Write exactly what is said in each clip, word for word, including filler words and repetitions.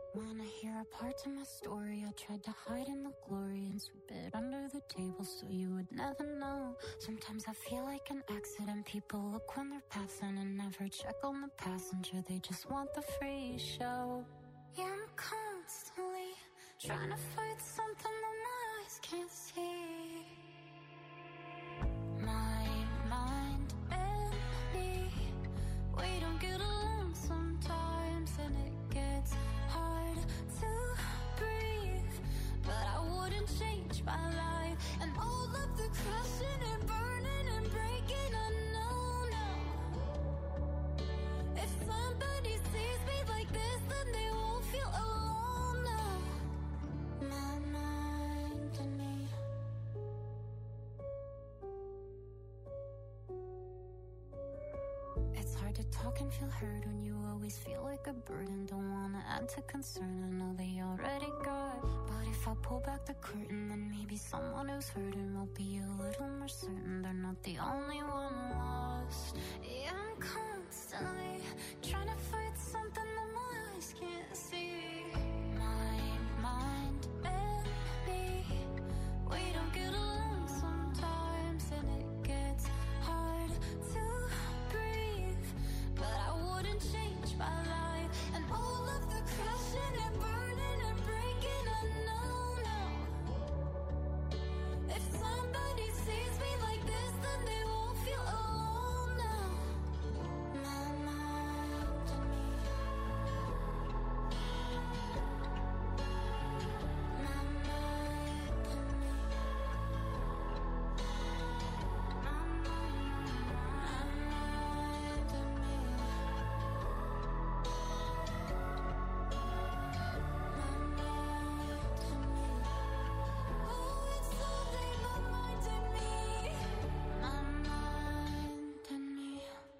Wanna hear a part to my story? I tried to hide in the glory and sweep it under the table so you would never know. Sometimes I feel like an accident. People look when they're passing and never check on the passenger. They just want the free show. Yeah, I'm constantly trying to fight something that my eyes can't see. My mind and me, we don't get along sometimes, and it gets hard to breathe. But I wouldn't change my life and all of the crashing and burning and breaking. I know now, if somebody sees me like this, then they won't feel alone now. My mind and me. It's hard to talk and feel heard when you always feel like a burden. Don't wanna add to concern, I know they already got. But if I pull back the curtain, then maybe someone who's hurting will be a little more certain they're not the only one lost. Yeah, I'm constantly trying to fight something that my eyes can't see. My mind and me, we don't get along sometimes, and it gets hard to breathe. But I wouldn't change my life and all of the crashing and burning and breaking. I know now, if somebody sees me like this, then they won't feel alone now. My mind and me. My mind and me. My mind and me. Oh, it's only my mind and me. My mind and me.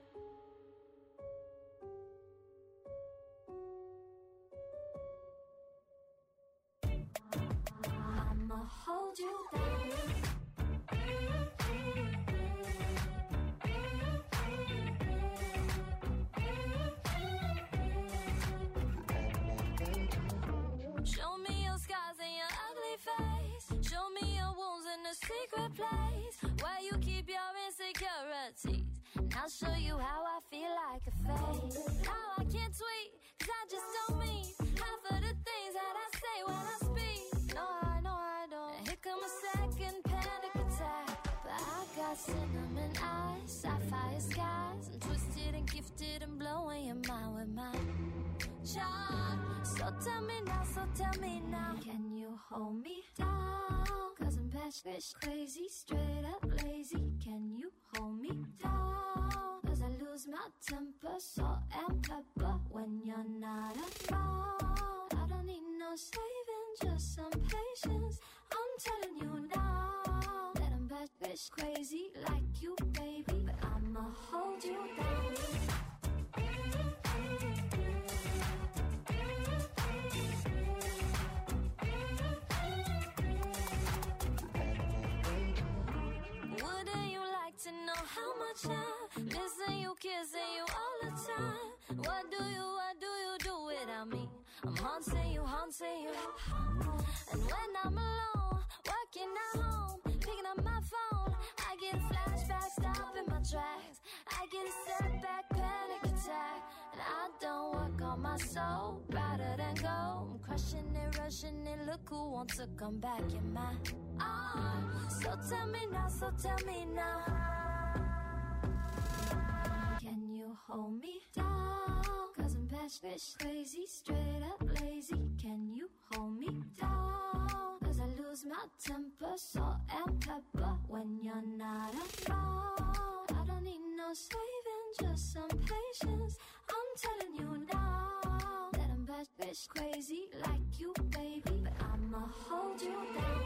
I'ma hold you down. Show me your scars and your ugly face. Show me your wounds in a secret place where you keep your insecurities. And I'll show you how I feel like a fake. How I can't tweet, cause I just don't mean half of the things that I say when I speak. No, I know I don't. And here come a second panic attack. But I got cinnamon eyes, sapphire skies. I'm twisted and gifted and blowing your mind with my charm. So tell me now, so tell me now, can you hold me down? Cause I'm passionate, crazy, straight up lazy. Can you hold me down? Cause I lose my temper, salt and pepper when you're not around. I don't need no saving, just some patience. I'm telling you now that I'm bad bitch crazy like you, baby. But I'ma hold you down. Wouldn't you like to know how much I missing you, kissing you all the time? What do you, what do you do without me? I'm haunting you, haunting you. And when I'm alone, working at home, picking up my phone, I get a flashback, stopping my tracks. I get a setback, panic attack. And I don't work on my soul, rather than go. I'm crushing it, rushing it, look who wants to come back in my arms. So tell me now, so tell me now, can you hold me down? Cause I'm passionate, crazy, straight up lazy. Can you hold me down? Cause I lose my temper, salt and pepper when you're not around. I don't need no saving, just some patience. I'm telling you now that I'm bad bitch crazy like you, baby. But I'ma hold you down.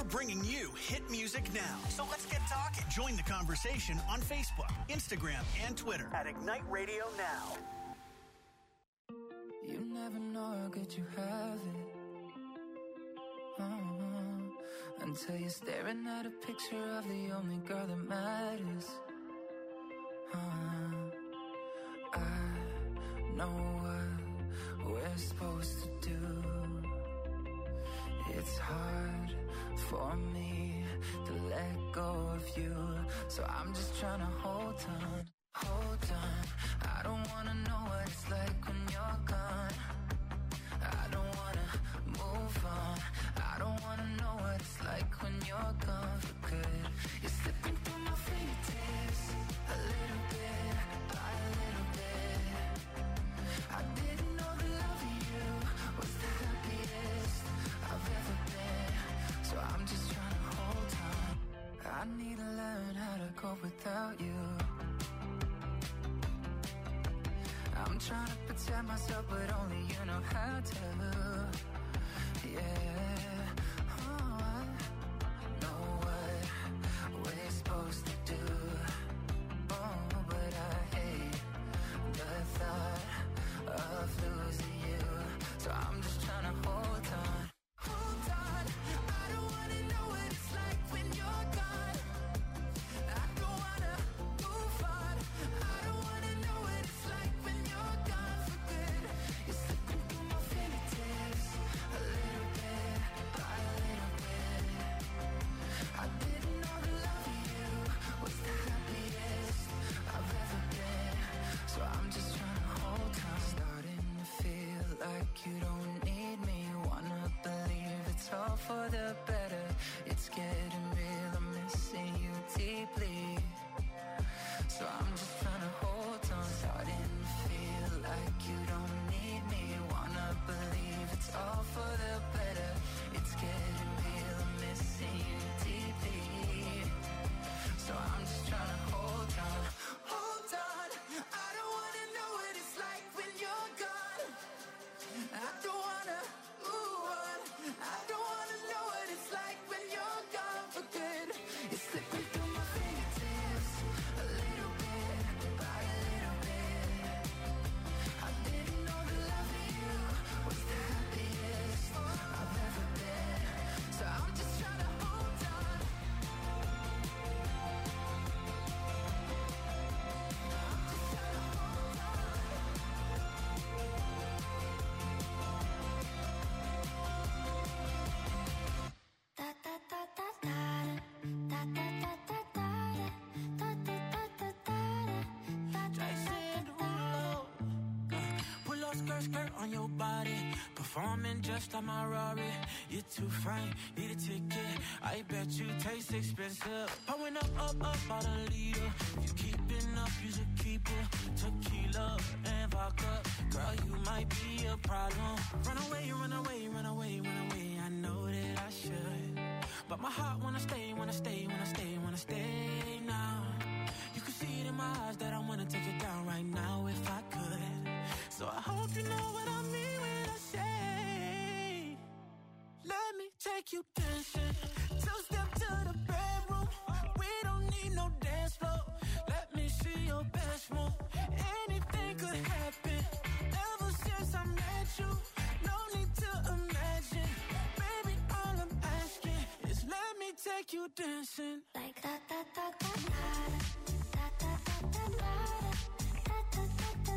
We're bringing you hit music now. So let's get talking. Join the conversation on Facebook, Instagram, and Twitter at Ignite Radio Now. You never know how good you have it. Uh-huh. Until you're staring at a picture of the only girl that matters. Uh-huh. I know what we're supposed to do. It's hard for me to let go of you, so I'm just trying to hold on, hold on. I don't wanna know what it's like when you're gone. I don't wanna move on. I don't wanna know what it's like when you're gone for good. You're slipping through my fingertips, a little bit, by a little bit. I didn't know the love of you was the happiest I've ever been, so I'm just trying to hold on. I need to learn how to go without you. I'm trying to protect myself, but only you know how to. Yeah, oh, I know what we're supposed to do. Oh, but I hate the thought of losing you, so I'm just trying to hold on, hold on. I don't wanna know what it's like when you're gone. I don't wanna move on. I don't wanna know what it's like when you're gone for good. You're slipping through my fingertips, a little bit, by a little bit. I didn't know the love of you was the happiest I've ever been, so I'm just trying to hold on. Starting to feel like you don't need me. Wanna believe it's all for the better. It's getting real, I'm missing you deeply, so I'm just trying to hold on. Starting to feel like you don't need me. Wanna believe it's all for the better. It's getting real, I'm missing you deeply, so I'm just trying to hold on, hold on. I don't wanna know what it's like when you're gone. I don't wanna move on. I don't wanna know what it's like when you're gone for good. You're slipping through my fingertips, a little bit, by a little bit. I didn't know the love of you was the happiest I've ever been, so I'm just trying to hold on. Da da da da da da da da da da da da da da Jason Derulo. Pull up skirt, skirt on your body. Performing just like my Rari. You're too fine, need a ticket. I bet you taste expensive. Pouring up, up, up, out a leader. If you keeping up, you should keep it. Tequila and vodka. Girl, you might be a problem. Run away, run away, run away, run away. I know that I should, but my heart wanna stay, wanna stay, wanna stay, wanna stay now. You can see it in my eyes that I wanna take it down right now if I could. So I hope you know what I mean when I say, let me take you dancing. Two step to the bedroom. We don't need no dance floor. Let me see your best move. Anything could happen. Ever since I met you, no need to imagine. Baby, all I'm asking is let me take you dancing. like da da da da da da da da da da da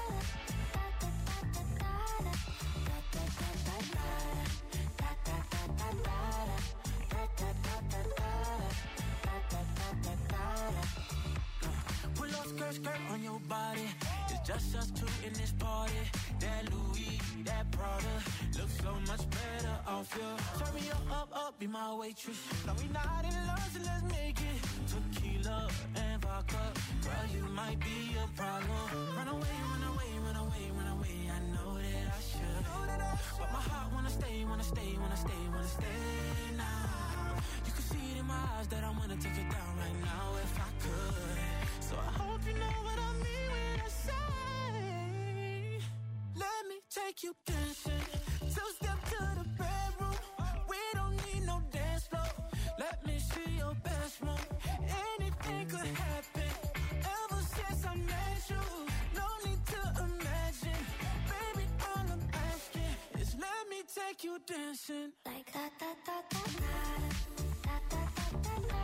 Pull up skirt, skirt on your body. It's just us two in this party. That Louis, that Prada looks so much better off you. Turn me up, up, up, be my waitress. No, we not in love, so let's make it. Tequila and vodka. Girl, you might be a problem. Run away, run away, run away, run away. I know that I should, but my heart wanna stay, wanna stay, wanna stay, wanna stay now. You can see it in my eyes that I wanna take it down right now if I could. So I hope you know what I mean when I say, let me take you dancing. Two step to the bedroom. We don't need no dance floor. take you dancing. Like da da da da da da da da da da.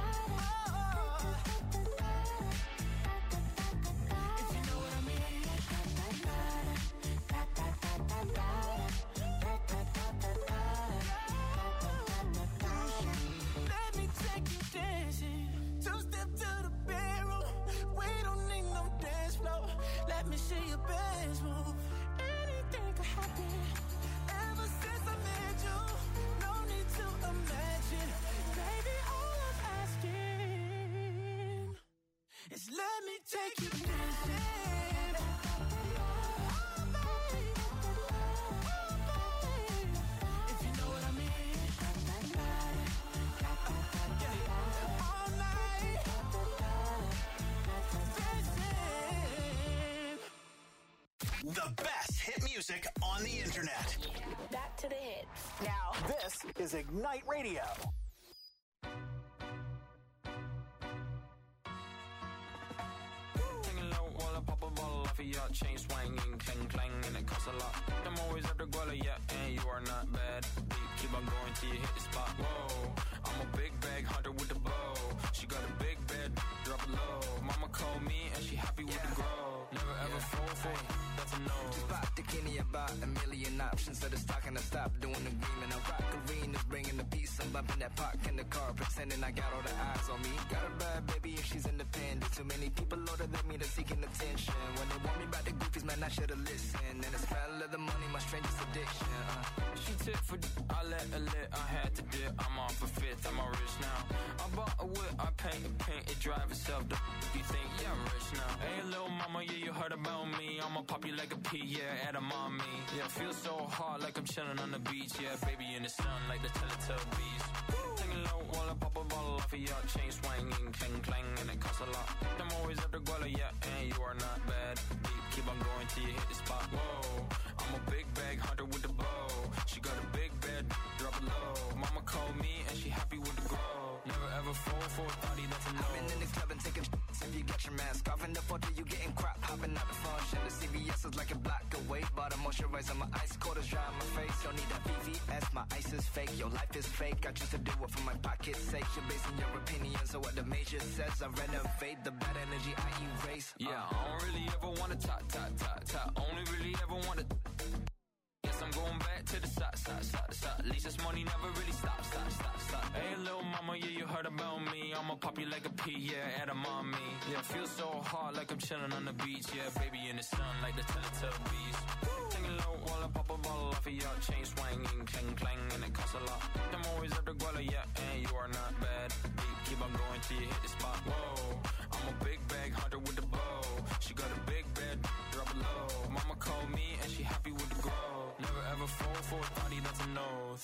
If you know what I mean. Let me take you dancing. Two step to the bedroom. We don't need no dance floor. Let me see your best move. Anything could happen. Ever since I met you, no need to imagine. Baby, all I'm asking is let me take you dancing. The best hit music on the internet. Back to the hits. Now, this is Ignite Radio. Hanging low while I pop a bottle off of your chain swinging, clang clang, and it costs a lot. I'm always after Guala, yeah, and you are not bad. Deep, keep on going till you hit the spot. Whoa, I'm a big bag hunter with the bow. She got a big bed, drop it low. Mama called me and she happy with yeah. the grow. Never ever yeah. fall for it, that's a no. Just pop the Kenny about a million options. So the stock and I stop doing the green. And I rock arenas, bringing the peace. I'm bumping that park in the car, pretending I got all the eyes on me. Got a bad baby and she's independent. Too many people older than me, they're seeking attention. When they want me about the goofies, man, I should've listened. And the smell of the money, my strangest addiction. Uh. She tip for d- I let her lit, I had to dip. I'm off a fifth, I'm all rich now. I bought a whip, I paint a paint, it drive itself. The f- you think, yeah, I'm rich now. Hey, little mama, yeah, you heard about me. I'ma pop you like a pea, yeah, at a mommy. Yeah, feel so hot like I'm chilling on the beach. Yeah, baby in the sun like the Teletubbies. Taking low while I pop a bottle off of your chain swinging, clang clang, and it costs a lot. I'm always after Guala, yeah, and you are not bad. Deep, keep on going till you hit the spot. Whoa, I'm a big bag hunter with the bow. She got a big bed, drop it low. Mama called me and she happy with the grow. Never ever fall for a thotty, that's a no. I've been in the club and taking shots. If you get your mask off in the photo, you getting crap. Hopping out the function. The C V S is like a block away. But I'm moisturizing my ice cold is dry on my face. Don't need that V V S, my ice is fake. Your life is fake. I choose to do it for my pocket's sake. You're basing your opinion, so what the major says, I renovate. The bad energy I erase. Uh. Yeah, I don't really ever wanna top, top, top, top. Only really ever wanna. Yes, I'm going back to the side, side, side, side. At least this money never really stops, stop, stop, stop. Hey, little mama, yeah, you heard about me. I'ma pop you like a pea, yeah, at a mommy. Yeah, feel so hot like I'm chilling on the beach. Yeah, baby in the sun like the Teletubbies. Taking low while I pop a bottle off of your chain swinging, clang clang, and it costs a lot. I'm always after Guala, yeah, and you are not bad. Deep, keep on going till you hit the spot. Whoa, I'm a big bag hunter with the bow. She got a big bed, drop it low. Mama called me and she happy with the grow. Never ever fall for a thotty, that's a no.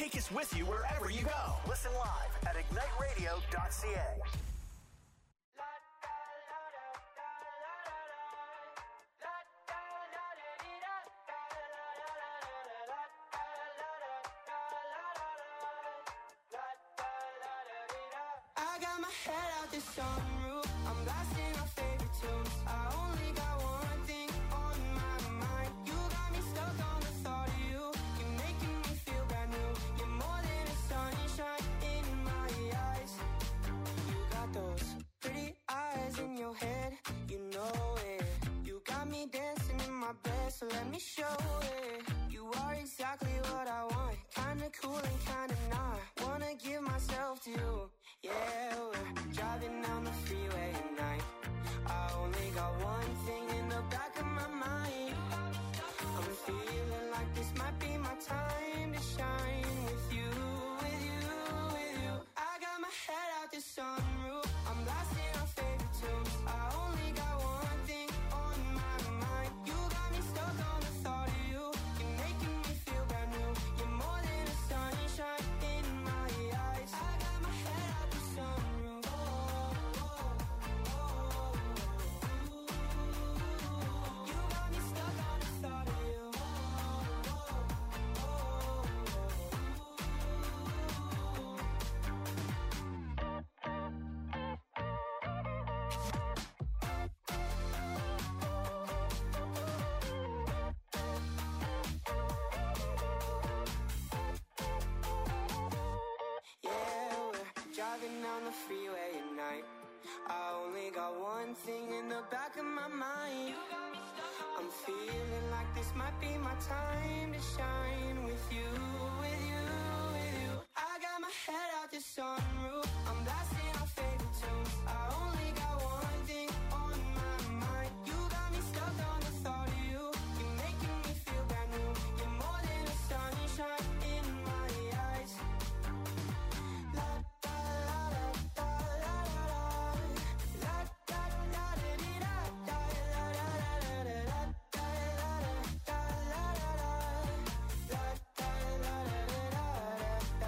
Take us with you wherever you go. Listen live at ignite radio dot c a. I got my head out the sunroof. I'm blasting our favorite tunes. I only got one thing on my mind. You got me stuck on the thought of you. You're making me feel brand new. You're more than a sunshine in my eyes. You got those pretty eyes in your head. You know it. You got me dancing in my bed, so let me show it. You are exactly what I want. Kinda cool and kinda not. Wanna give myself to you. Yeah, we're driving down the freeway at night. I only got one thing in the back of my mind. I'm feeling like this might be my time to shine with you, with you, with you. I got my head out the sunroof. I'm blasting our favorite tunes. I only got one thing on my mind. You got me stuck on the thought of you. You're making me feel brand new. You're more than a sunshine in my eyes. I got my head out the sunroof. Oh, oh, oh, oh. You got me stuck on the thought of you. Oh, oh, oh, yeah, we're driving down the freeway at night. I only got one thing in the back of my mind. I'm feeling like this might be my time to shine with you, with you, with you. I got my head out the sunroof. I'm blasting our favorite tunes. I only got one thing on my mind. You got me stuck on the thought of you. You're making me feel brand new. You're more than a sunshine in my eyes. La da la da da la la la da da da dee da da la la la la la da la la la la la da la la la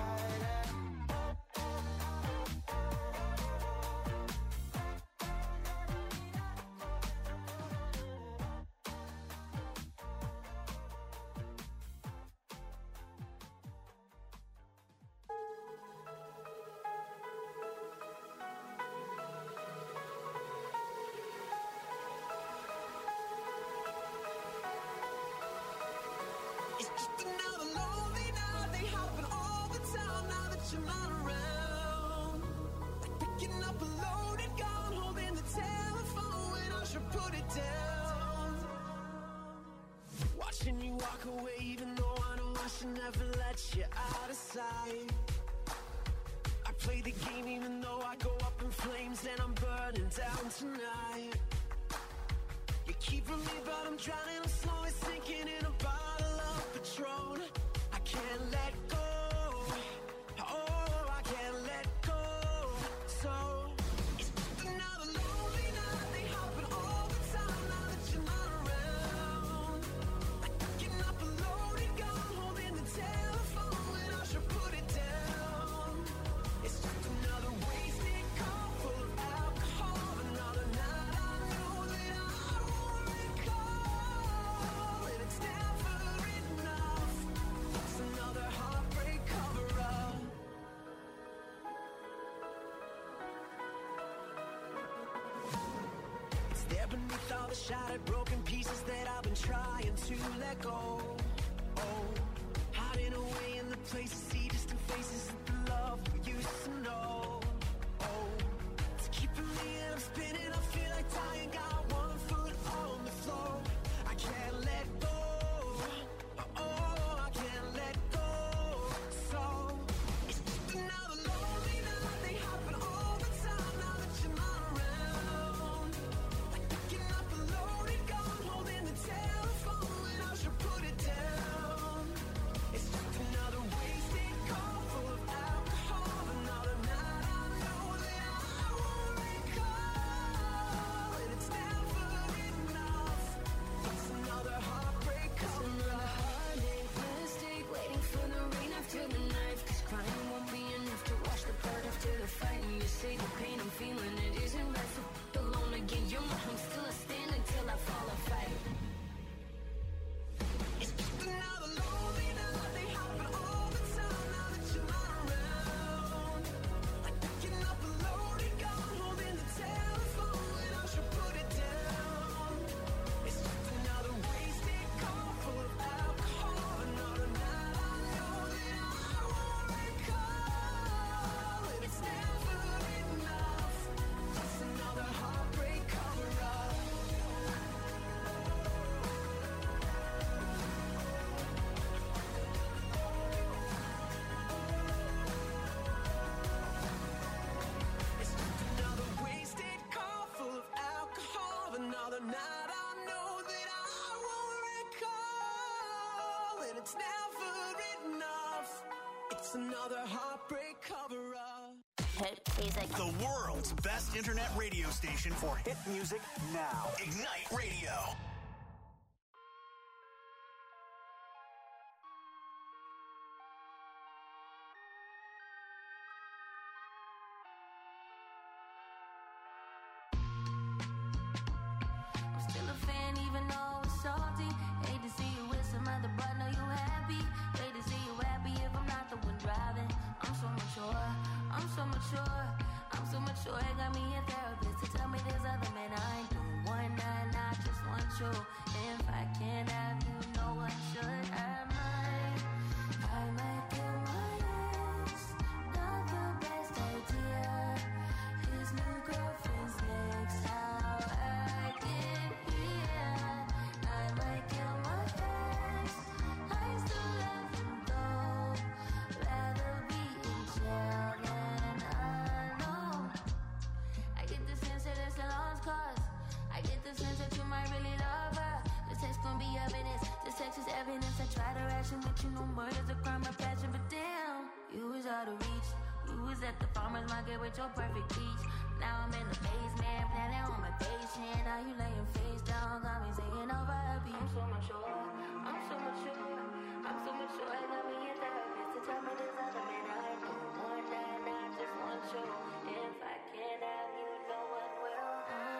It's just another lonely night. They happen all the time now that you're not around. Like picking up a loaded gun, holding the telephone when I should put it down. Watching you walk away, even though I know I should never let you out of sight. I play the game even though I go up in flames and I'm burning down tonight. You keep from me, but I'm drowning, I'm slowly sinking in a bottle of Patron. I can't let go. Oh, I can't let go. So it's just another lonely night. They happen all the time now that you're not around. Like picking up a loaded gun, holding the telephone when I should put it down. It's just another wasted cup full of alcohol. Another night I know that I won't recall. And it's never enough. It's another heartbreak cover-up. It's there beneath all the shattered, broken pieces that I've been trying to let go. Oh, hiding away in the places, see distant faces of the love we used to know. Oh, it's keeping me and I'm spinning. I feel like dying, got one foot on the floor. I can't let go. Oh, I can't let go. So it's just another lonely night. They happen all the time now that you're not around. Like picking up a loaded gun, holding the telephone when I should put it down. It's just another wasted cup full of alcohol. Another night I know that I won't recall. Just another heartbreak cover-up. Hit music. The world's best internet radio station for hit music now. Ignite Radio. I'm still a fan even though it's salty. Hate to see you with some other, but know you happy. Hate to see you happy if I'm not the one driving. I'm so mature, I'm so mature, I'm so mature. It got me a therapist to tell me there's other men I ain't doing one night, I just want you. If I can't have you, no one should. I might, I might kill my ex. Not the best idea. His new girlfriend's next. How I get here. I might kill my ex. I still love him though. Rather be in jail than alone. I get the sense that it's a lost cause. I get the sense that you might really love her. This text gon' be evidence. This text is evidence. I try to ration, but you know murder's a crime of passion. But damn, you was out of reach. You was at the farmer's market with your perfect peach. Now I'm in the basement, planning on my patient. Now you laying face down, got me singing over a beat. I'm so mature, I'm so mature, I'm so mature. I got me a therapist to tell me there's other men I ain't doing one night, I just want you. If I can't have you, no one will.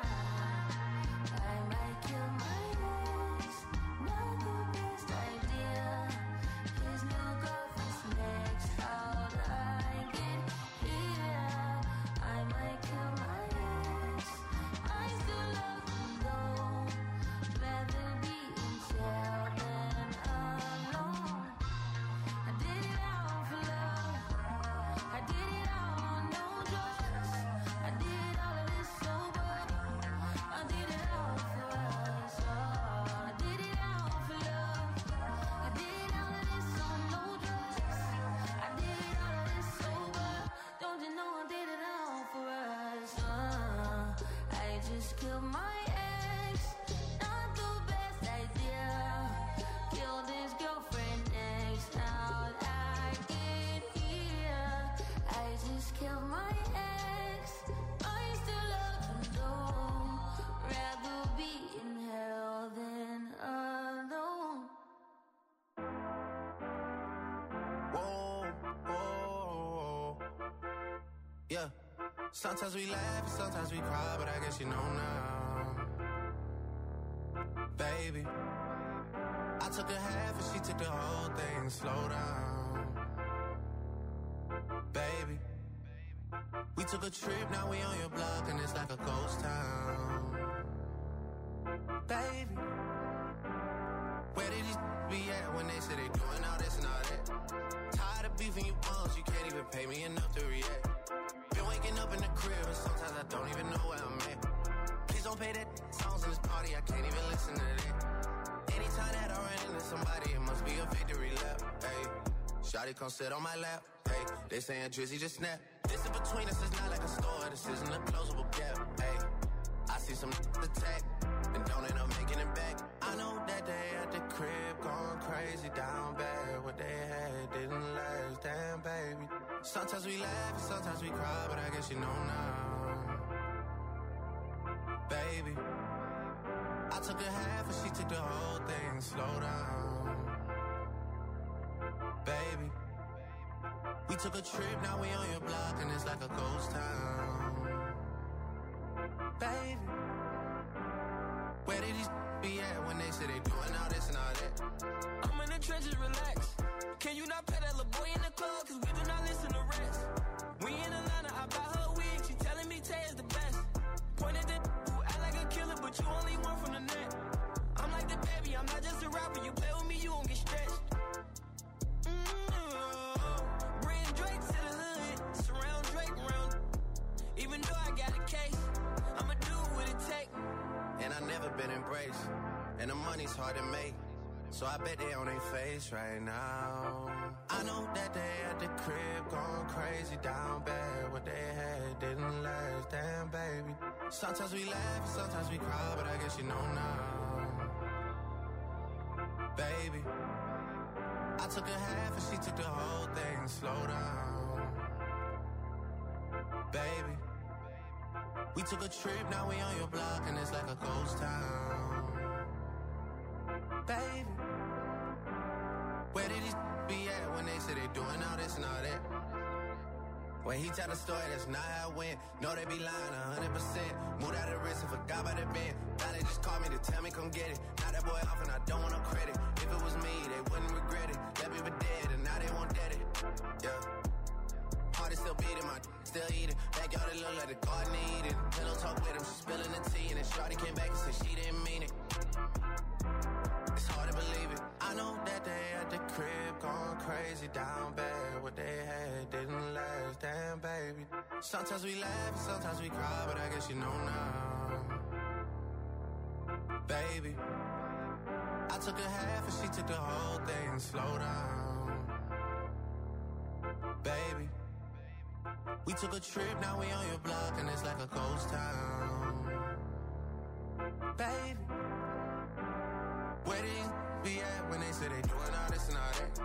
I might kill my ex, not the best idea. His new girlfriend's next. How'd I get here? I might kill my ex. I still love him though. Rather be in jail than alone. I did it all for love. I did it all, no drugs. I did all of this sober. I did it all for us. Oh, I did it all for love. I did all of this on no drugs. I did all of this sober. Don't you know I did it all for us? Uh, I just killed my ex. Not the best idea. Killed his girlfriend next. How'd I get here? I just killed my ex. I still love him though. Rather be in hell than alone. Whoa, whoa, yeah. Sometimes we laugh and sometimes we cry, but I guess you know now, baby. I took a half and she took the whole thing. Slow down, baby. We took a trip, now we on your block and it's like a ghost town, baby. Where did these be at when they say they doing all this and all that? Tired of beefing you bums, you can't even pay me enough to react. Been waking up in the crib and sometimes I don't even know where I'm at. Please don't pay that songs in this party, I can't even listen to that. Anytime that I run into somebody, it must be a victory lap. Hey, shawty come sit on my lap. Hey, they saying Drizzy just snap. This in between us is not like a store, this isn't a closable gap. Hey, I see some attack and don't end up making it back. I know that they at the crib going crazy down bad. What they had didn't last, damn baby. Sometimes we laugh and sometimes we cry, but I guess you know now, baby. I took a half and she took the whole thing. Slow down, baby. We took a trip, now we on your block and it's like a ghost town, baby. Where did these be at when they say they doing all this and all that? I'm in the trenches, relax. Can you not pet that little boy in the club? Cause we do not listen to rest. We in Atlanta, I buy her wig. She telling me Tay is the best. Pointed at who act like a killer, but you only one from the net. I'm like the baby, I'm not just a rapper. You play with me, you won't get stretched. Mm-hmm. Bring Drake to the hood. Surround Drake around. Even though I got a case, I'ma do what it take. And I never been embraced, and the money's hard to make, so I bet they on their face right now. I know that they at the crib going crazy down bad. What they had didn't last, damn baby. Sometimes we laugh and sometimes we cry, but I guess you know now, baby. I took a half and she took the whole thing. Slow down, baby. We took a trip, now we on your block and it's like a ghost town. Baby, where did these be at when they say they doing all this and all that? When he tell the story, that's not how it went. No, they be lying one hundred percent. Moved out of the wrist and forgot about the bend. Now they just call me to tell me come get it. Now that boy off and I don't want no credit. If it was me, they wouldn't regret it. Let me be dead and now they won't dead it. Yeah. Heart is still beating, my still eating. Backyard it look like the garden eating. Pillow talk with him, she spilling the tea. And then shawty came back and said she didn't mean it. It's hard to believe it. I know that they at the crib going crazy down bad. What they had didn't last, damn baby. Sometimes we laugh and sometimes we cry, but I guess you know now, baby. I took a half and she took the whole thing. Slow down, baby. We took a trip, now we on your block and it's like a ghost town, baby. Where these be at when they say they doing all this and all that?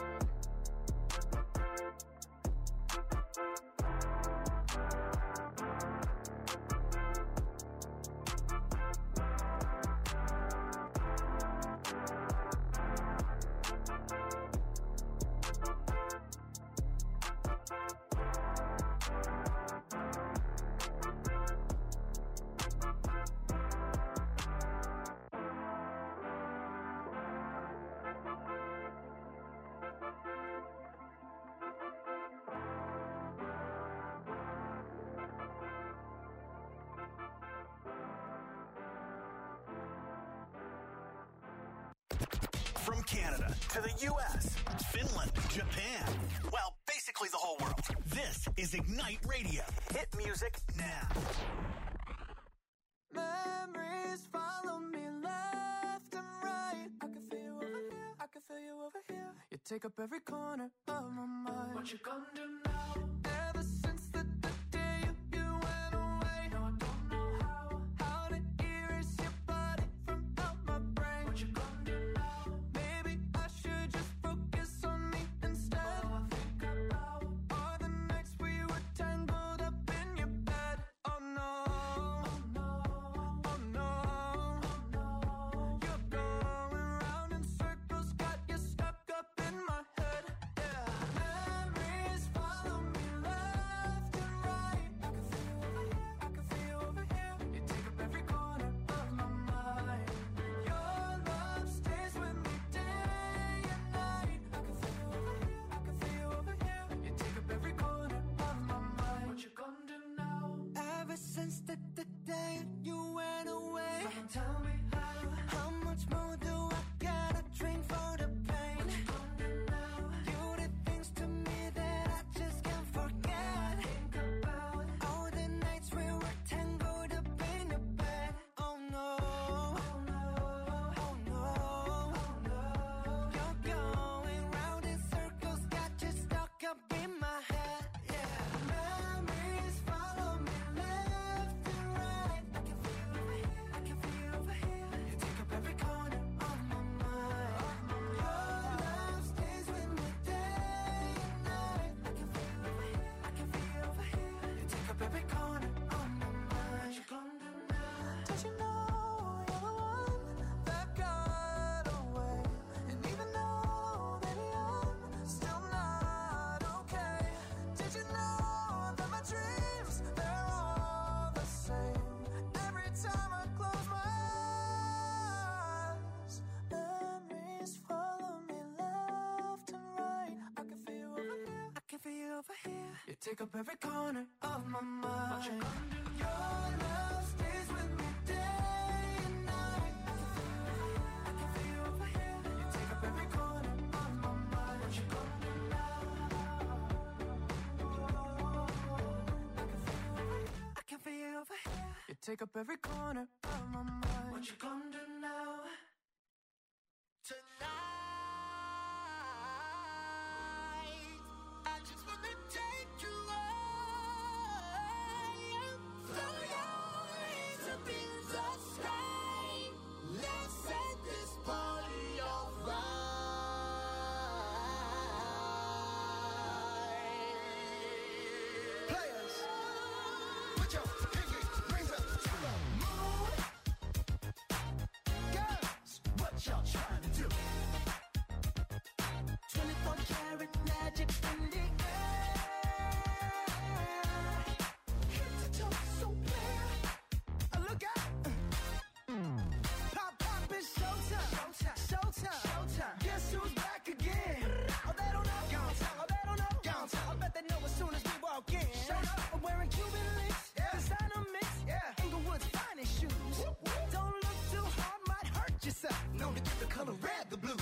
From Canada to the U S, Finland, Japan, well, basically the whole world. This is Ignite Radio. Hit music now. Memories follow me left and right. I can feel you over here, I can feel you over here. You take up every corner of my mind. What you gonna do now? Ever since the, the day you, you went away, no, I don't know how, how to erase your body from out my brain. What you gonna do now? Maybe I should just focus on me instead. All I think about are the nights we were tangled up in your bed. Oh no, oh no, oh no, oh no. You're going round in circles, got you stuck up in my head. Yeah, memories follow me left and right. I can feel you over here, I can feel you over here. You take up every corner of my mind. Your love stays with me day and night. I can feel you over here, I can feel you over here. You take up every corner of my mind. What you gonna do now? Ever since the, the day you went away, someone tell me how. How much more do I gotta drink for the pain? What you gonna do now? You did things to me that I just can't forget. Think about all the nights we were tangled up in your bed. Oh no, oh no, oh no, oh no. You're going round in circles, got you stuck up in my head. Yeah, memories follow me left and right. I can feel you over here, I can feel you over here. You take up every corner of my mind. Your love stays with me day and night. I can feel you over here, I can feel you over here. You take up every corner of my mind. What you gonna do now? Don't you know you're the one that got away? And even though, baby, I'm still not okay. Did you know that my dreams, they're all the same? Every time I close my eyes, memories follow me left and right. I can feel you over here, I can feel you over here. You take up every corner of my mind. What you gonna do? Your love stays with me day and night. I can feel you over here, I can feel you over here. You take up every corner of my mind. What you gonna do now? I can feel you over here. You take up every corner of my mind. What you gonna do now? Tonight, I just wanna take you away. Throw your hands up in the sky. Let's set this party on fire. the blues.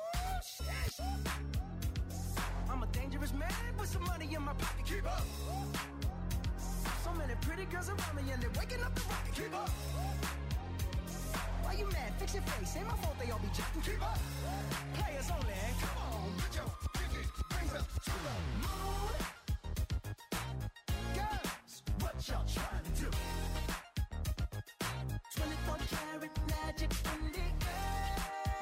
I'm a dangerous man with some money in my pocket. Keep up. So many pretty girls around me and they're waking up the rocket. Keep up. Why you mad? Fix your face. Ain't my fault they all be jacking. Keep up. Players only. Come on, put your pinky rings up to the moon. Girls, what y'all trying to do? twenty-four karat magic in the air.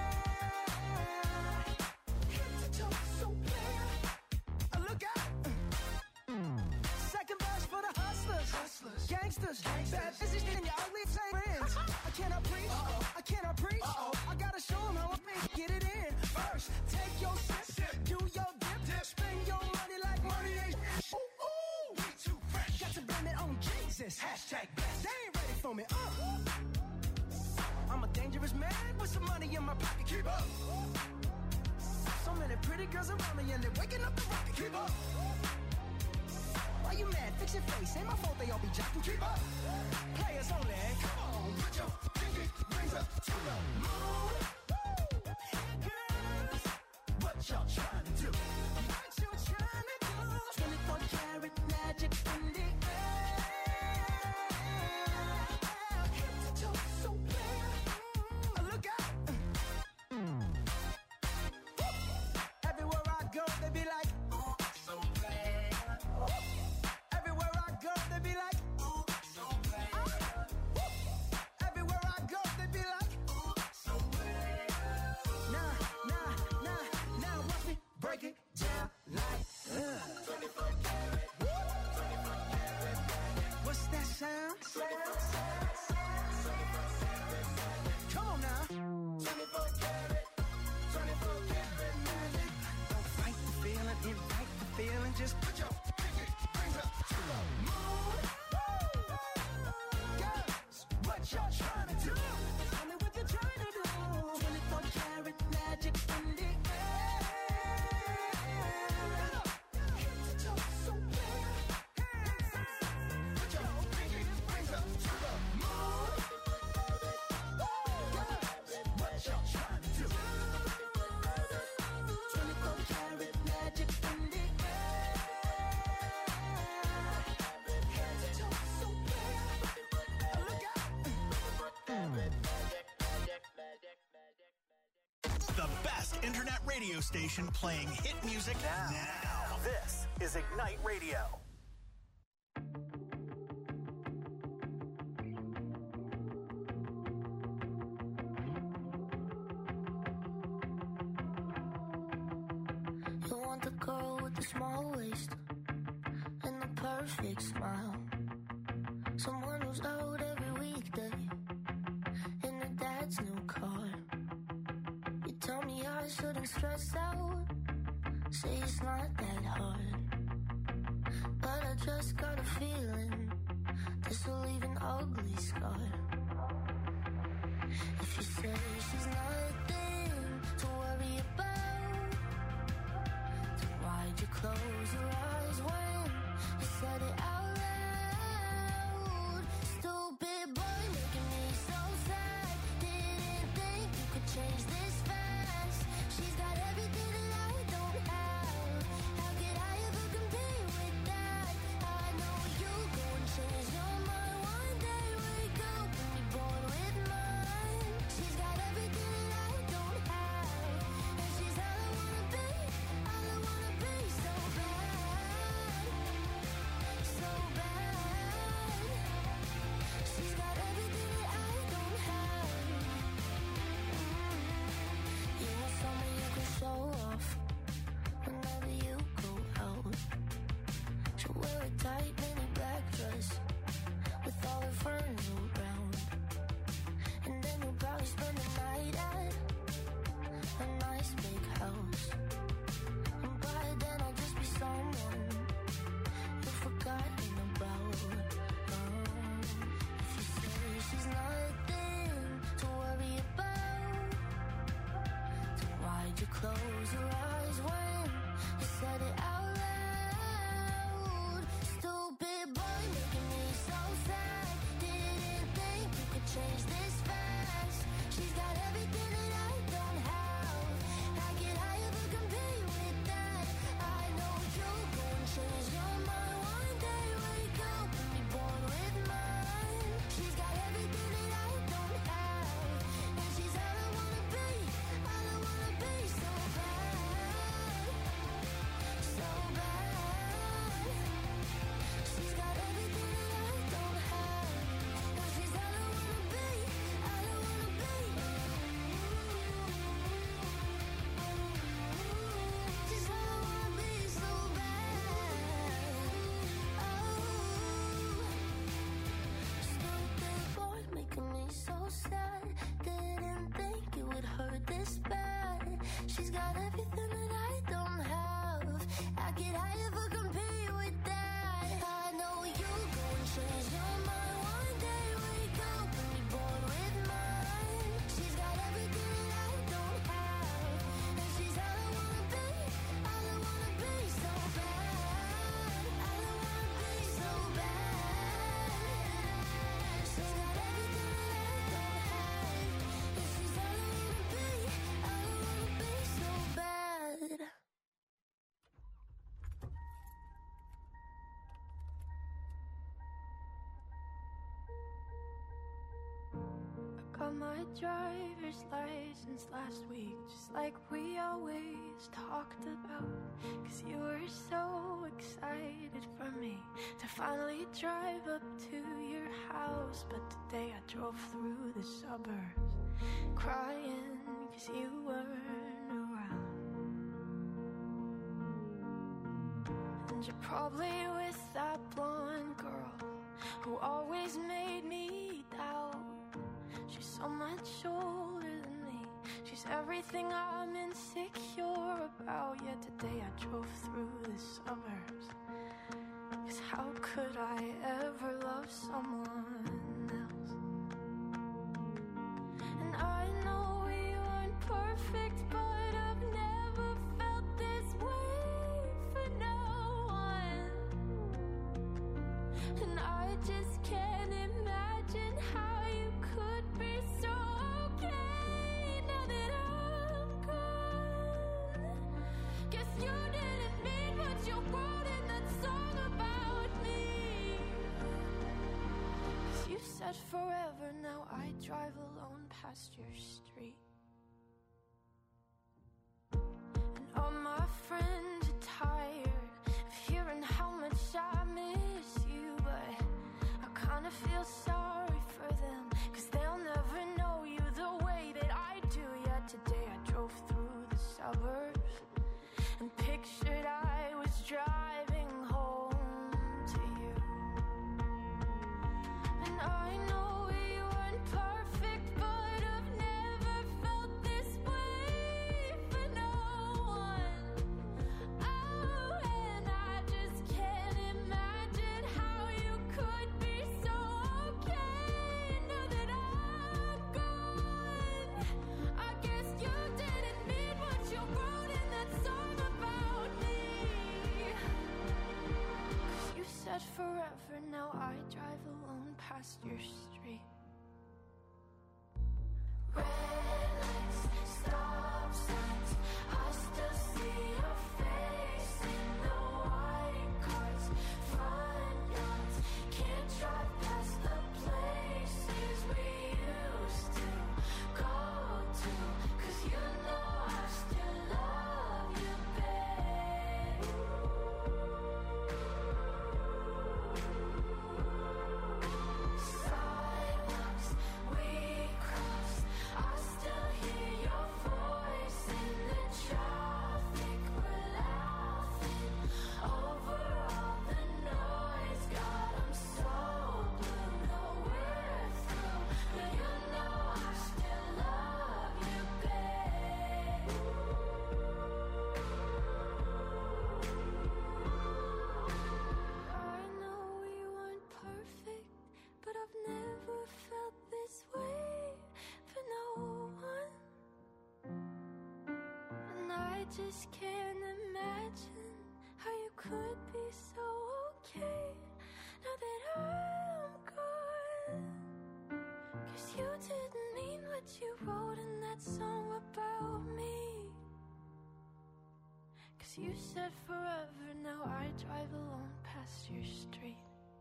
Head to toe, so clear. Uh, look out. Mm. Second verse for the hustlers, hustlers. Gangsters, Gangsters. Bad business in your ugly friends. I cannot preach, Uh-oh. I cannot preach. Uh-oh. I gotta show them how I make get it in. First, take your sip, sip. Do your dip, dip, spend your money like money ain't ooh, ooh, we too fresh. Got to blame it on Jesus. Hashtag blessed. They ain't ready for me. Uh. I'm a dangerous man with some money in my pocket. Keep up. So many pretty girls around me and they're waking up the rocket. Keep up. Why you mad? Fix your face. Ain't my fault they all be jacking. Keep up. Players only. Come on, put your pinky rings up to the moon. Girls, what y'all trying to do? What you trying to do? twenty-four karat magic in the air. Head to toe, so clear. Mm, look out. Mm. Everywhere I go, they be like, ooh, so glad. Everywhere I go, they be like, ooh, so glad. Everywhere I go, they be like, ooh, so glad. Nah, nah, nah, now watch me break it down like, uh. twenty-four karat, twenty-four karat. What's that sound? Come on now. twenty-four karat, twenty-four karat magic. Don't fight the feeling, invite the feeling. Just put your pinky rings up to the moon. Girls, what y'all trying to do? Tell me what you're trying to do. twenty-four karat magic in the air. Head to toe, so clear. Put your pinky rings up to the moon. Girls, what y'all trying to do? twenty-four karat magic in the air. Head to toe, so clear. Look out. The best internet radio station playing hit music now. now. This is Ignite Radio. You want the girl with the small waist and the perfect smile. Someone who's out every weekday in her dad's new car. You tell me I shouldn't stress out, say it's not that hard. But I just got a feeling this will leave an ugly scar. If you say she's nothing to worry about, then why'd you close your eyes when you said it out loud? Stupid boy making me so sad. Didn't think you could change this fast. She's got everything that I don't have. How could I ever compare with that? I know you go and change your mind one day. Wake up and be born with mine. She's got everything that I don't have, and she's all I wanna be, all I wanna be so bad. got everything that I don't have. I get high if I compare you with that. I know you gon' change your mind one day. Wake up and be born with mine. She's got everything that I don't have, and she's all I wanna be, all I wanna be so bad. All I wanna be so bad. She's got everything that I don't have, and she's all I wanna be, all I wanna be so bad. I got my driver's license last week, just like we always talked about. Cause you were so excited for me to finally drive up to your house. But today I drove through the suburbs crying cause you weren't around. And you're probably with that blonde girl who always made me doubt. She's so much older than me. She's everything I'm insecure about. Yet today I drove through the suburbs. Cause how could I ever love someone else? And I know we weren't perfect, but I've never felt this way for no one. And I just can't imagine how you could be so okay now that I'm gone. Guess you didn't mean what you wrote in that song about me. Cause you said forever, now I drive alone past your street. And all my friends are tired of hearing how much I miss you, but I kinda feel sorry for them, cause they'll never know you the way that I do. Yet today I drove through the suburbs and pictured I was driving home to you. And I know we weren't perfect, but I've never felt this way for no one. Oh, and I just can't imagine how you could be so okay now that I'm gone. I guess you didn't mean what you wrote in that song about me. Cause you said forever, now I drive alone past your street. Red lights, stop signs, I still see your face in the white cars, front yards. Can't drive past the places we used to go to. Cause you know I still love you, babe. Sidewalks we crossed, I still hear your voice in the traffic. We're laughing over all the noise. God, I'm so blue, know we're through, but you know I still love you, babe. I know we weren't perfect, but I've never felt this way for no one. And I just can't imagine how you could be so okay now that I'm gone. Cause you didn't mean what you wrote in that song about me. Cause you said forever, now I drive alone past your street.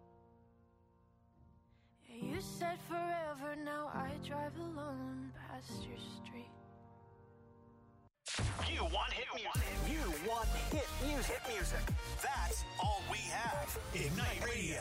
Yeah, you said forever, now I drive alone past your street. You want hit music. You want hit music. Hit music. That's all we have. Ignite Radio.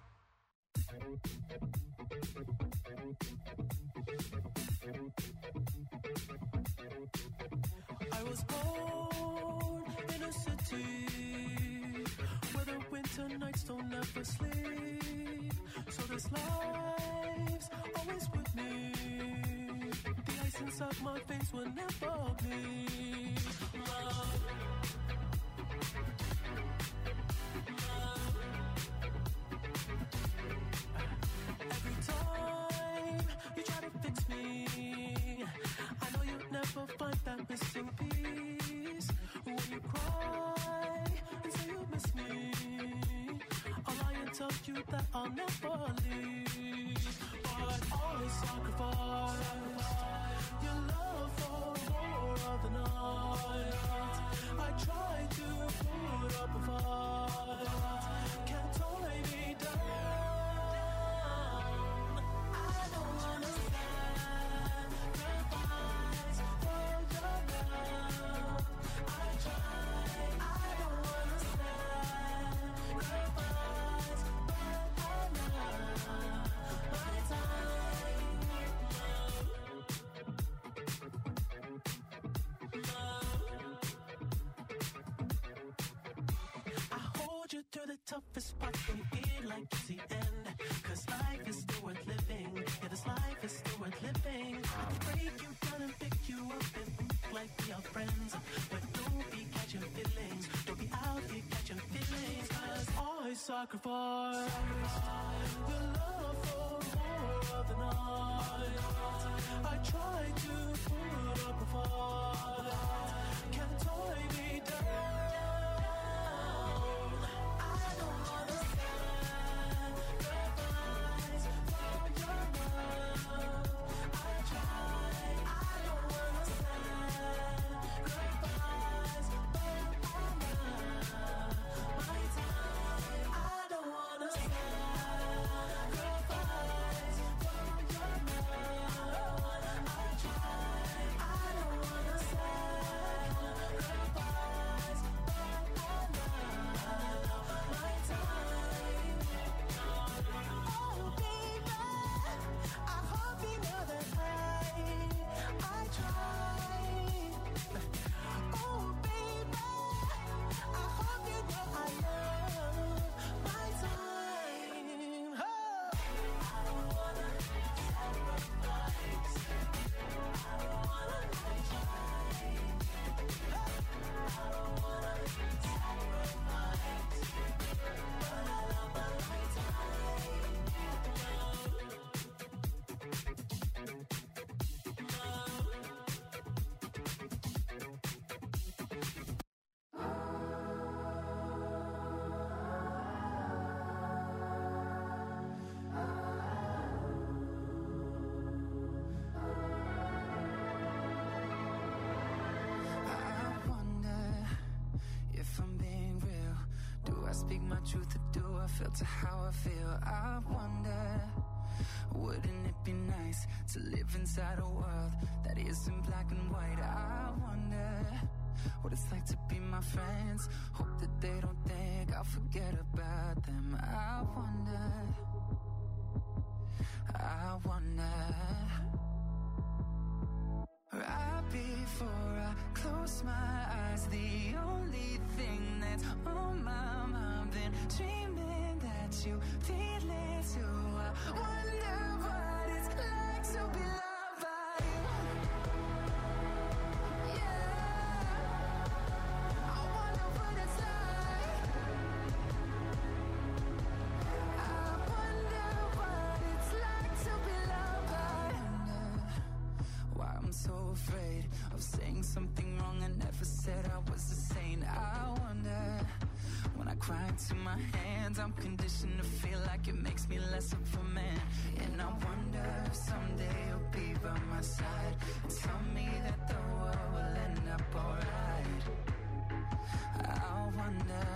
I was born in a city where the winter nights don't ever sleep. So this life's always with me. The ice inside my veins will never bleed. Every time you try to fix me, I know you'll never find that missing piece. When you cry and say you miss me, I'll lie and tell you that I'll never leave. But always sacrifice your love for more of the night. I try to put up a fight, can't tie me down. I don't understand the fights for your love. I try, I don't understand the fights, but I know my time. I hold you through the toughest parts when you feel like it's the end. Cause life is still worth living. Yeah, this life is still worth living. I can break you down and pick you up and think like we are friends. But don't be catching feelings. Don't be out here catching feelings. Cause I sacrifice your love for more of the night. I try to put up a fight, can't tie me down. I don't understand the fights for your love. I try, I don't understand the fights, but I know my time. I don't understand the fights for your love. I try, I don't understand the fights, but I know my time. Oh baby, I hope you know that I, I try. Oh baby, I hope you know I love my time. Oh. I don't wanna sacrifice. I don't wanna try. I don't wanna sacrifice, but I love my I wonder if I'm being real. Do I speak my truth or do I filter how I feel? I wonder, wouldn't it be nice to live inside a world that isn't black and white? I wonder what it's like to be my friends. Hope that they don't think I'll forget about them. I wonder, I wonder. Right before I close my eyes, the only thing that's on my mind, been dreaming that you feel it too. I wonder what it's like to be loved by you. Yeah, I wonder what it's like. I wonder what it's like to be loved by you. Why I'm so afraid of saying something wrong I never said. I was a saint. I wonder, when I cry into my hands, I'm conditioned to feel like it makes me less of a man. And I wonder if someday you'll be by my side and tell me that the world will end up alright. I wonder,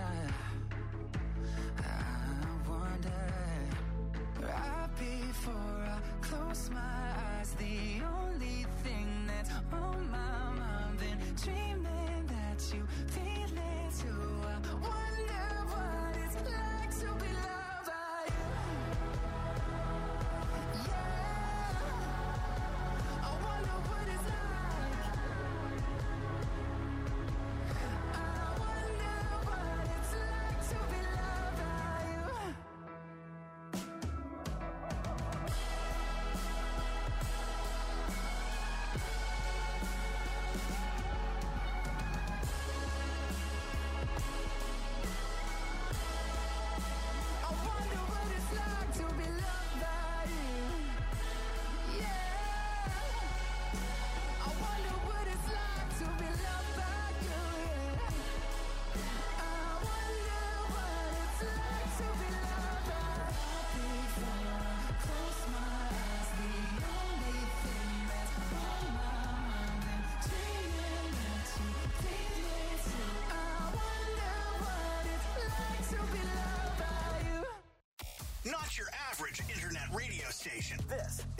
I wonder. Right before I close my eyes, the only thing that's on my mind, been dreaming that you feel it too. I wonder what it's like to be loved by you. Yeah, I wonder what it's like.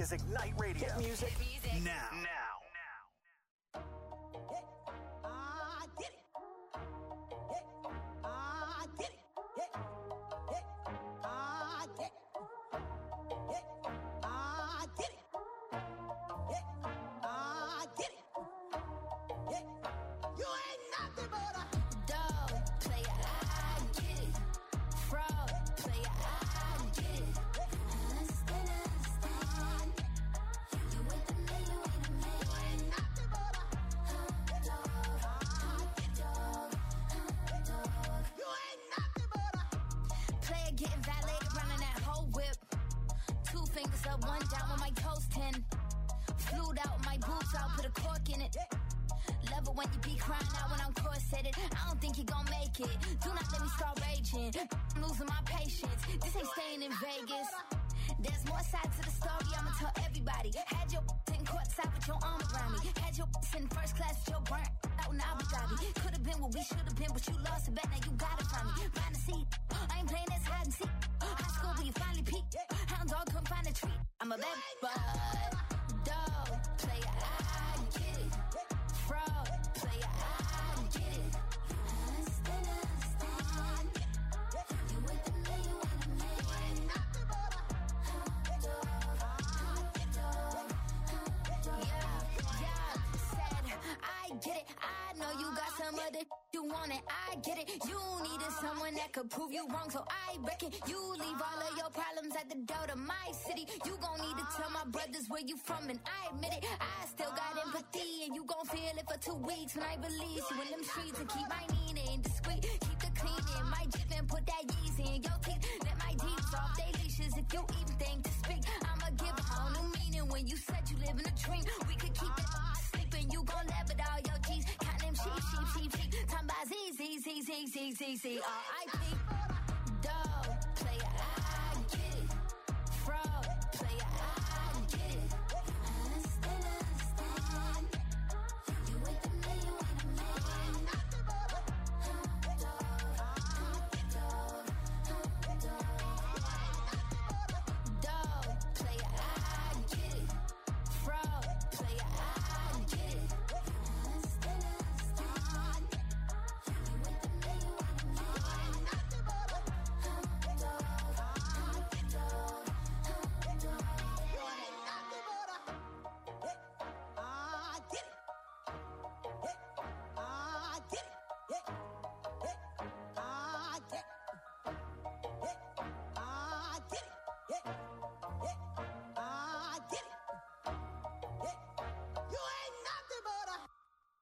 is Ignite Radio. Hit music. Hit music. Now. Now. I get it. I get it. I get it. I get it. I get it. You ain't nothing but a dog player. I get it. Fraud player. I get it. Understand, understand. You with the man, you with the man. You ain't nothing but a dog. I get dog. Dog. You ain't nothing but a player getting violated, running that whole whip. Two fingers up, one down with my toes ten. Flued out my boobs, I'll put a cork in it. Love it when you be crying out when I'm corseted. I don't think you gon' make it. Do not let me start raging. I'm losing my patience. This ain't staying in Vegas. There's more sides to the story, I'ma tell everybody. Had your in courtside with your arm around me. Had your in first class with your burnt out in Abu Dhabi. Could've been what we should've been, but you lost a bet, now you got it from me. Find a seat, I ain't playing this hide and seek. High school where you finally peaked. Hound dog couldn't find a treat. I'm a bad bud. Dog player, I get it. Fraud player, I get it. Understand, understand. You with the man, you with the man. You ain't nothing but a dog. Dog. Yeah, yeah. Said, I get it. I know you got some other you want it. I get it. You needed someone that could prove you wrong, so I reckon you leave all of your problems at the door to my city. You gon' need to tell my brothers where you from, and I admit it. I still got empathy, and you gon' feel it for two weeks when I release you in them streets and keep my meaning discreet. Keep the cleaning, my jip and put that Yeezy in your teeth. Let my deeds off they leashes if you even think to speak. I'ma give a whole new meaning when you said you live in a dream. We could keep it sleeping, you gon' laugh at all your G's. Count them sheep, sheep, sheep, sheep. Time by Z, Z, Z, Z, Z, Z, Z, R I P. Dog player, I get it. Fraud player, I get it. Understand, understand. You with the man, you with the man. You ain't nothing but a dog. Dog. Dog. Dog player, I get it. Fraud player, I get it. Understand, understand. You with the man, you with the man. You ain't nothing but a dog. Dog. You ain't nothing but a I get it. I get it. I get it. I get it. I get it. You ain't nothing but a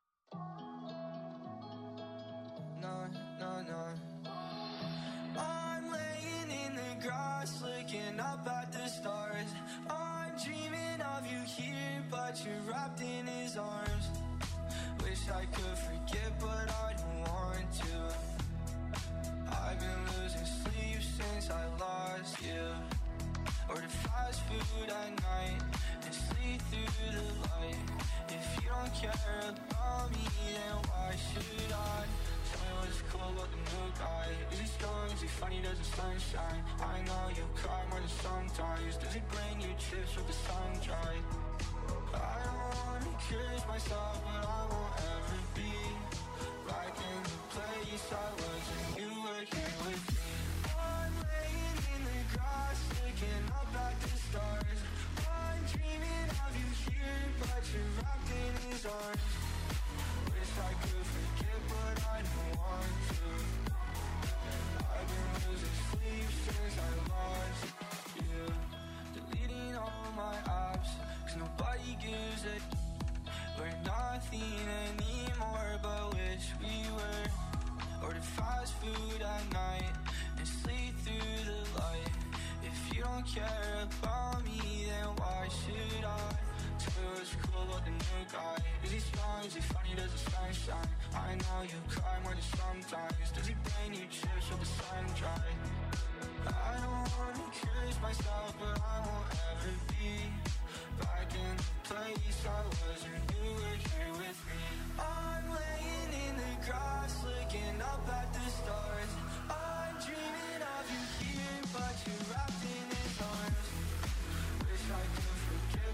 No, no, no. I'm laying in the grass, looking up at the stars. I'm dreaming of you here, but you're wrapped in his arms. Wish I could forget, but I don't want to. I've been losing sleep since I lost you. Order fast food at night and sleep through the light. If you don't care about me, then why should I? Tell me what's cool about the new guy. Is he strong? Is he funny? Does the sunshine? I know you cry more than sometimes. Does he bring you chips with the sun dry? I don't wanna curse myself, but I won't ever be back in the place I was when you were here with me. I'm laying in the grass, looking up at the stars. I'm dreaming of you here, but you're wrapped in his arms. Wish I could forget, but I don't want to. I've been losing sleep since I lost you. Deleting all my apps, cause nobody gives a we're nothing anymore, but wish we were. Order fast food at night and sleep through the light. If you don't care about me, then why should I? Tell me what's cool about the new guy. Is he strong? Is he funny? Does the sun shine? I know you cry more than sometimes. Does he bring you chips with the sun dry? I don't wanna curse myself, but I won't ever be back in the place I was when you were here with me. I'm laying in the grass, looking up at the stars. I'm dreaming of you here, but you're wrapped in his arms. Wish I could forget.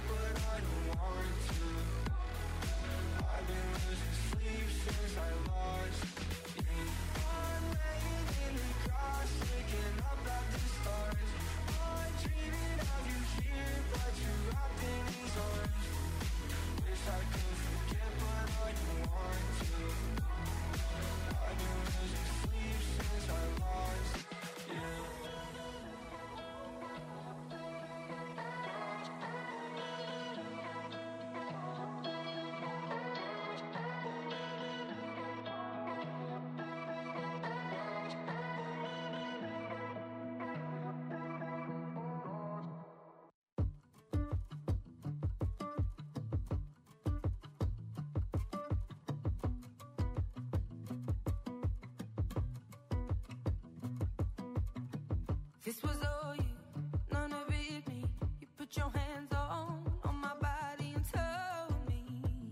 This was all you, none of it me. You put your hands on, on my body and told me.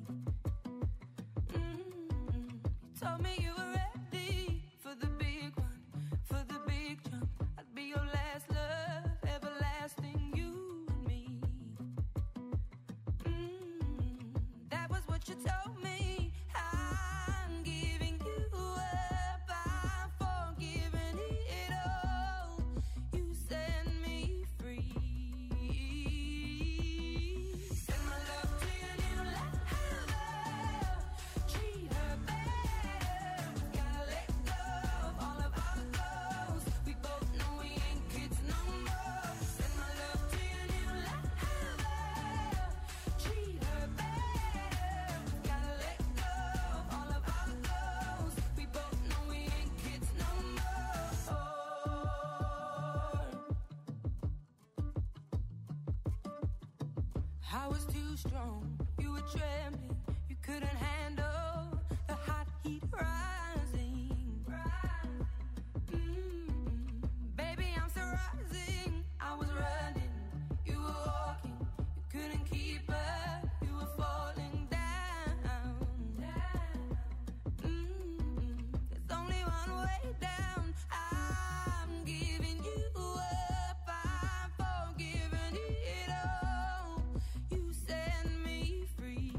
Mm-hmm. You told me you were ready for the big one, for the big jump. I'd be your last love, everlasting, you and me. Mm-hmm. That was what you told me. I'm giving you up, I'm forgiving it all. You set me free. Send my love to your new lover. Treat her better. Gotta let go of all of our goals. We both know we ain't kids no more. Send my love to your new lover. Treat her better. Gotta let go of all of our goals. We both know we ain't kids no more. I was too strong, you were trembling, you couldn't handle the hot heat rising. Mm, baby, I'm still rising. I was running, you were walking, you couldn't keep up, you were falling down. Mm, there's only one way down. I'm giving you up, I'm forgiving it all. You set me free.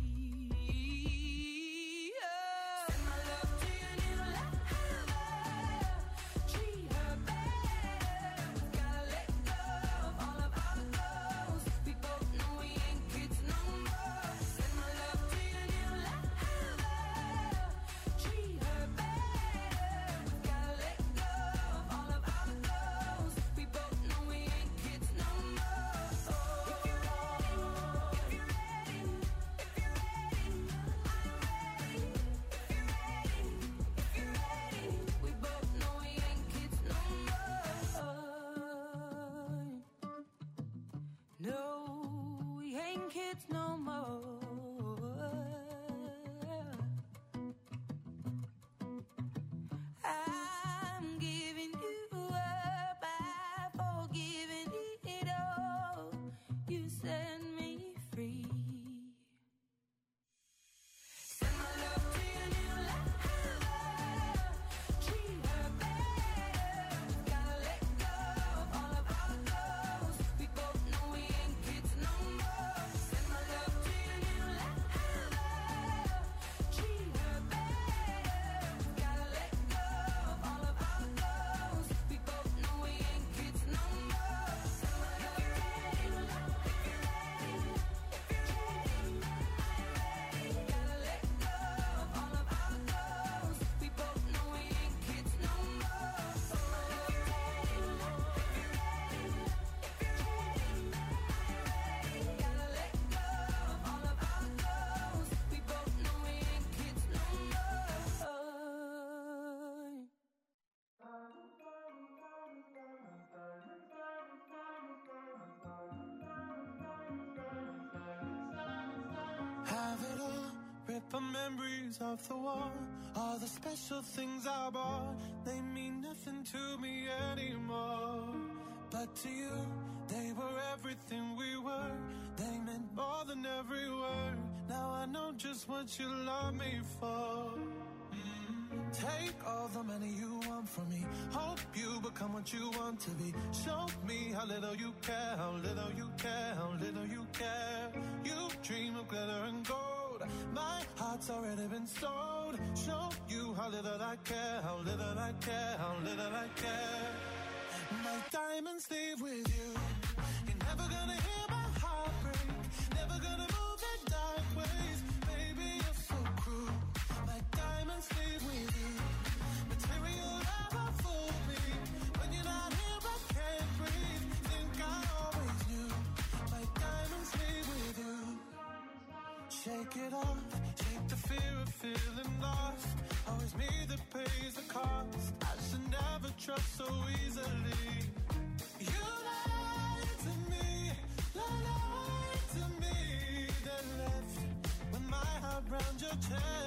Oh. Send my love to your new lover. Treat her better. Gotta let go of all of our goals. We both know we ain't kids no more. Send my love to your new lover. Treat her better. Gotta let go of all of our goals. We both know we ain't kids no more. If you're ready, if you're ready, if you're ready, I'm ready. If you're ready, if you're ready, we both know we ain't kids no more. No, we ain't kids no more. I'm giving you up, I've forgiven it all. You set me free. Send my love to your new lover. Treat her better. Gotta let go of all of our goals. We both know we ain't kids no more. Send my love to your new lover. Treat her better. Gotta let go of all of our goals. We both know we ain't kids no more. Send my love to your new lover. If you're ready, if you're ready, I'm ready. Gotta let go of all of our goals. We both know we ain't kids no more. Send my love to your new lover. If you're ready, if you're ready, I'm ready. Gotta let go of all of our goals. We both know we ain't kids no more. Have it all, rip our memories off the wall. All the special things I bought, they mean nothing to me anymore. But to you, they were everything we were. They meant more than every word. Now I know just what you love me for. Mm. Take all the money you want from me. Hope you become what you want to be. Show me how little you care, how little you care, how little you care. You dream of glitter and gold. My heart's already been sold. Show you how little I care, how little I care, how little I care. My diamonds leave with you. You're never gonna hear my heart break. Never gonna move in dark ways. Baby, you're so cruel. My diamonds leave with you. Material never fooled me. When you're not here, I can't breathe. Think I always knew. My diamonds leave with you. Shake it off. Shake the fear of feeling lost. Always me that pays the cost. I should never trust so easily. You lied to me, lied to me. Then left with my heart round your chest.